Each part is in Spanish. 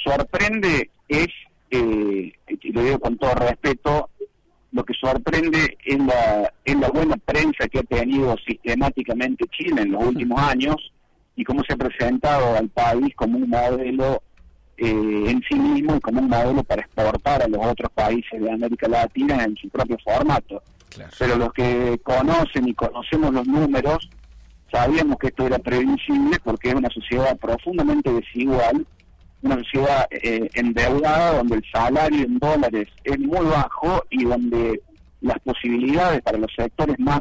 sorprende es, y lo digo con todo respeto, lo que sorprende es la buena prensa que ha tenido sistemáticamente Chile en los últimos años y cómo se ha presentado al país como un modelo en sí mismo y como un modelo para exportar a los otros países de América Latina en su propio formato. Claro. Pero los que conocen y conocemos los números, sabíamos que esto era previsible porque es una sociedad profundamente desigual, una sociedad endeudada donde el salario en dólares es muy bajo y donde las posibilidades para los sectores más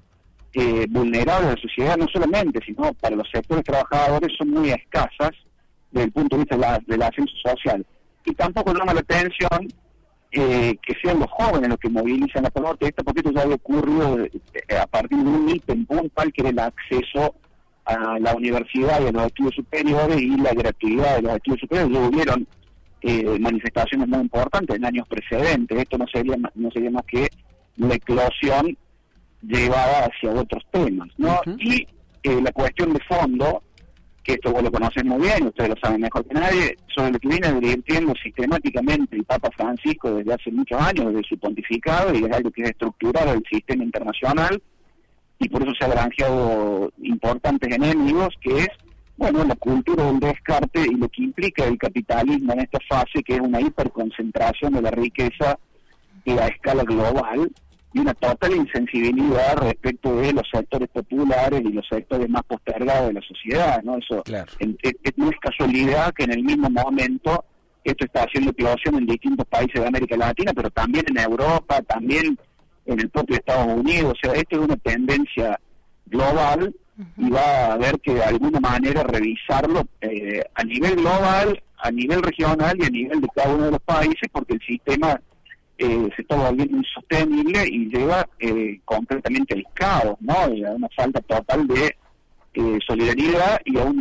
vulnerables de la sociedad, no solamente, sino para los sectores trabajadores, son muy escasas desde el punto de vista del ascenso social. Y tampoco llama la atención que sean los jóvenes los que movilizan la protesta, porque esto ya había ocurrido a partir de un ítem puntual que era el acceso a la universidad y a los estudios superiores y la gratuidad de los estudios superiores. Ya hubieron manifestaciones muy importantes en años precedentes. Esto no sería más que la eclosión llevada hacia otros temas, ¿no? Uh-huh. Y la cuestión de fondo, que esto vos lo conocen muy bien, ustedes lo saben mejor que nadie, sobre lo que viene advirtiendo sistemáticamente el Papa Francisco desde hace muchos años, desde su pontificado, y es algo que es estructural del sistema internacional, y por eso se ha granjeado importantes enemigos, que es, bueno, la cultura del descarte y lo que implica el capitalismo en esta fase, que es una hiperconcentración de la riqueza a escala global, y una total insensibilidad respecto de los sectores populares y los sectores más postergados de la sociedad, ¿no? Eso claro. No es casualidad que en el mismo momento esto está haciendo eclosión en distintos países de América Latina, pero también en Europa, también en el propio Estados Unidos. O sea, esto es una tendencia global y va a haber que de alguna manera revisarlo a nivel global, a nivel regional y a nivel de cada uno de los países, porque el sistema se está volviendo insostenible y lleva concretamente al caos, ¿no? Y a una falta total de solidaridad y a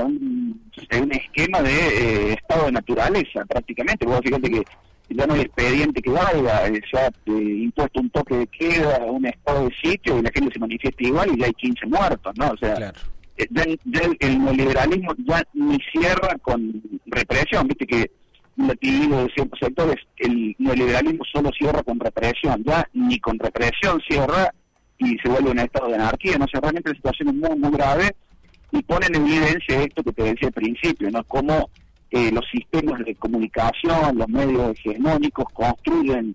un esquema de estado de naturaleza, prácticamente. Vos fíjate que ya no hay expediente que valga, se ha impuesto un toque de queda, un estado de sitio y la gente se manifiesta igual y ya hay 15 muertos, ¿no? O sea, claro. ya el neoliberalismo ya ni cierra con represión, viste que un latigo de ciertos sectores, el neoliberalismo solo cierra con represión, ya ni con represión cierra y se vuelve un estado de anarquía. No sé, realmente la situación es muy, muy grave y pone en evidencia esto que te decía al principio, ¿no? Cómo los sistemas de comunicación, los medios hegemónicos construyen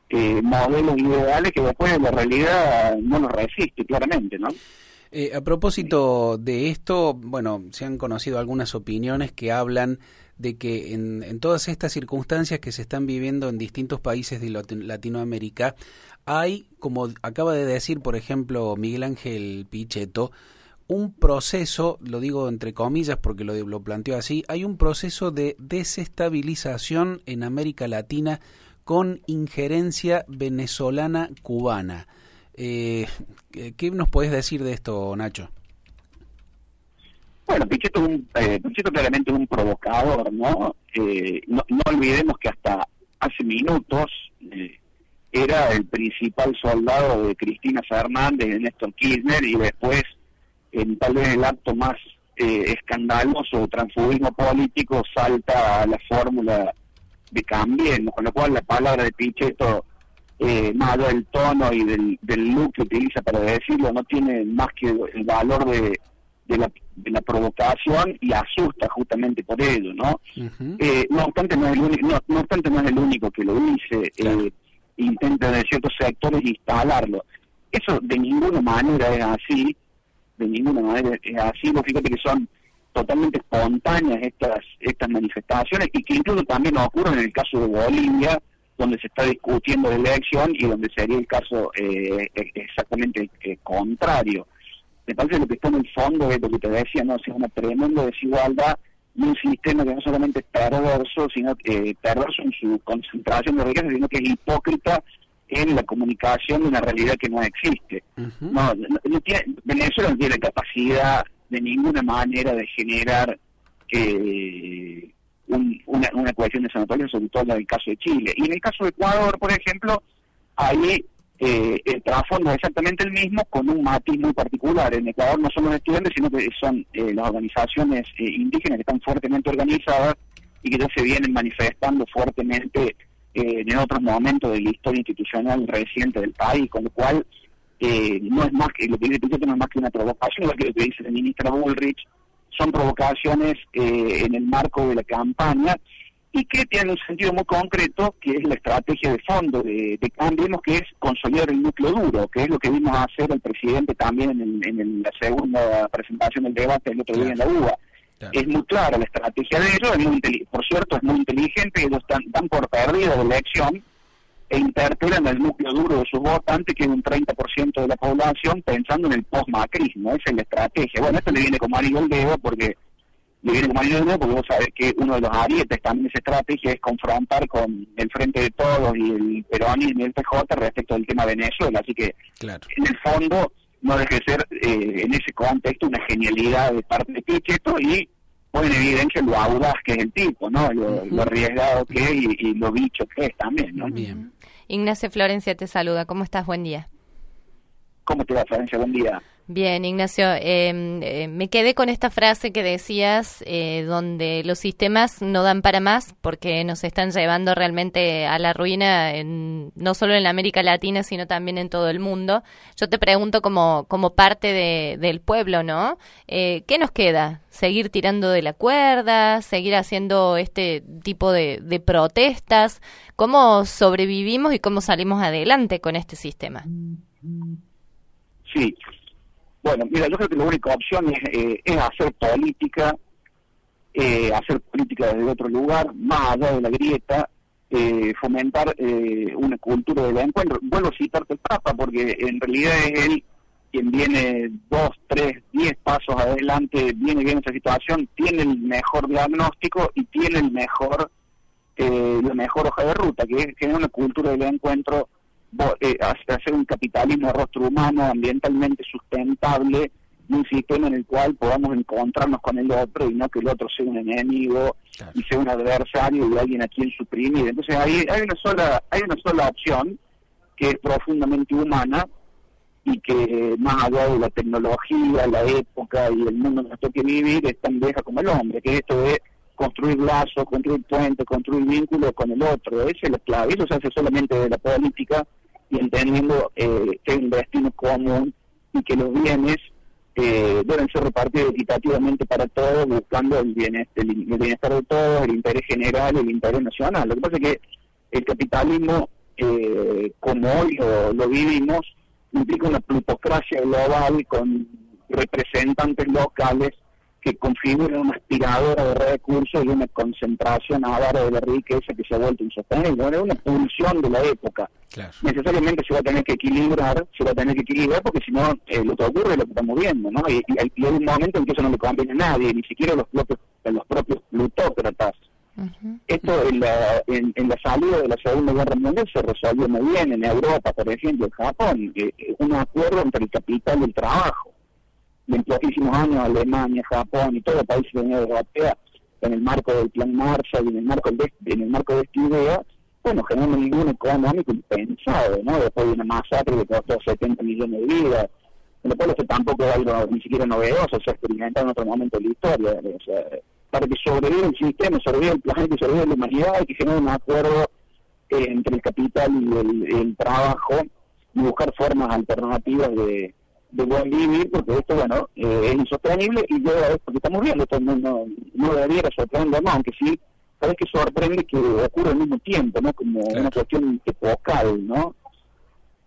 modelos ideales que después la realidad no los resiste, claramente, ¿no? A propósito de esto, bueno, se han conocido algunas opiniones que hablan de que en todas estas circunstancias que se están viviendo en distintos países de Latinoamérica, hay, como acaba de decir, por ejemplo, Miguel Ángel Pichetto, un proceso, lo digo entre comillas porque lo planteó así, hay un proceso de desestabilización en América Latina con injerencia venezolana-cubana. ¿Qué nos podés decir de esto, Nacho? Bueno, Pichetto claramente es un provocador, ¿no? No olvidemos que hasta hace minutos era el principal soldado de Cristina Fernández, de Néstor Kirchner, y después, tal vez el acto más escandaloso de transfugismo político, salta a la fórmula de Cambiemos, con lo cual la palabra de Pichetto, más allá del tono y del look que utiliza para decirlo, no tiene más que el valor de la provocación y asusta justamente por ello, ¿no? Uh-huh. No obstante no es el único que lo dice, claro. Intenta de ciertos sectores instalarlo. Eso de ninguna manera es así, vos fíjate que son totalmente espontáneas estas manifestaciones y que incluso también ocurren en el caso de Bolivia, donde se está discutiendo la elección y donde sería el caso exactamente contrario. Me parece que lo que está en el fondo es lo que te decía, ¿no? O sea, una tremenda desigualdad y un sistema que no solamente es perverso, sino que perverso en su concentración de riqueza, sino que es hipócrita en la comunicación de una realidad que no existe. Uh-huh. Venezuela no tiene capacidad de ninguna manera de generar una cohesión de sanatoria, sobre todo en el caso de Chile. Y en el caso de Ecuador, por ejemplo, ahí el trasfondo es exactamente el mismo, con un matiz muy particular. En Ecuador no son los estudiantes, sino que son las organizaciones indígenas que están fuertemente organizadas y que ya se vienen manifestando fuertemente en otros momentos de la historia institucional reciente del país, con lo cual no es más que, lo que dice Pichetto no es más que una provocación, igual que lo que dice la ministra Bullrich, son provocaciones en el marco de la campaña, y que tienen un sentido muy concreto, que es la estrategia de fondo de Cambiemos, que es consolidar el núcleo duro, que es lo que vimos hacer el presidente también en la segunda presentación del debate el otro día en la UBA. Claro. Es muy clara la estrategia de ellos, por cierto es muy inteligente, ellos están por perdida de la elección, e interpelan el núcleo duro de sus votantes, que es un 30% de la población, pensando en el post-macrismo. Esa es la estrategia. Bueno, esto le viene como anillo al dedo, porque vos sabés que uno de los arietes también de esa estrategia es confrontar con el Frente de Todos y el peronismo y el PJ respecto del tema de Venezuela. Así que, claro, en el fondo, no deje de ser, en ese contexto, una genialidad de parte de Pichetto, y pone en evidencia lo audaz que es el tipo, ¿no? Lo arriesgado que es y lo bicho que es también, ¿no? Bien. Ignacio Florencia te saluda. ¿Cómo estás? Buen día. ¿Cómo te va, Florencia? Buen día. Bien, Ignacio, me quedé con esta frase que decías, donde los sistemas no dan para más porque nos están llevando realmente a la ruina, no solo en la América Latina, sino también en todo el mundo. Yo te pregunto como parte del pueblo, ¿no? ¿Qué nos queda? ¿Seguir tirando de la cuerda? ¿Seguir haciendo este tipo de protestas? ¿Cómo sobrevivimos y cómo salimos adelante con este sistema? Sí. Bueno, mira, yo creo que la única opción es hacer política desde otro lugar, más allá de la grieta, fomentar una cultura del encuentro. Vuelvo a citarte el Papa, porque en realidad es él quien viene 2, 3, 10 pasos adelante, viene bien esa situación, tiene el mejor diagnóstico y tiene la mejor hoja de ruta, que es generar una cultura del encuentro, hacer un capitalismo de rostro humano, ambientalmente sustentable, y un sistema en el cual podamos encontrarnos con el otro y no que el otro sea un enemigo, claro, y sea un adversario y alguien a quien suprimir. Entonces hay una sola opción que es profundamente humana y que, más allá de la tecnología, la época y el mundo que nos toque vivir, es tan vieja como el hombre, que esto es construir lazos, construir puentes, construir vínculos con el otro. Esa es la clave. Eso se hace solamente de la política y entendiendo que hay un destino común y que los bienes deben ser repartidos equitativamente para todos, buscando el bienestar de todos, el interés general, el interés nacional. Lo que pasa es que el capitalismo, como hoy lo vivimos, implica una plutocracia global con representantes locales que configuran una aspiradora de recursos y una concentración avara de la riqueza que se ha vuelto insostenible. Es una pulsión de la época. Claro. Necesariamente se va a tener que equilibrar porque si no, lo que ocurre es lo que estamos viendo, ¿no? Y hay un momento en que eso no le conviene a nadie, ni siquiera a los propios plutócratas. Uh-huh. Esto en la salida de la Segunda Guerra Mundial se resolvió muy bien en Europa, por ejemplo, en Japón, un acuerdo entre el capital y el trabajo. Y en poquísimos años Alemania, Japón y todos los países de la Unión Europea, en el marco del Plan Marshall y en el marco de esta idea, bueno, generando un boom económico impensado, ¿no? Después de una masacre que costó 70 millones de vidas, en lo cual esto tampoco es algo ni siquiera novedoso, se ha experimentado en otro momento de la historia. O sea, para que sobreviva el sistema, sobreviva el planeta y sobreviva la humanidad, hay que generar un acuerdo entre el capital y el trabajo y buscar formas alternativas de buen vivir, porque esto, bueno, es insostenible y lleva a esto que estamos viendo. Esto no debería sorprendernos, aunque sí, sabes que sorprende que ocurre al mismo tiempo, ¿no? Como claro, una cuestión epocal, ¿no?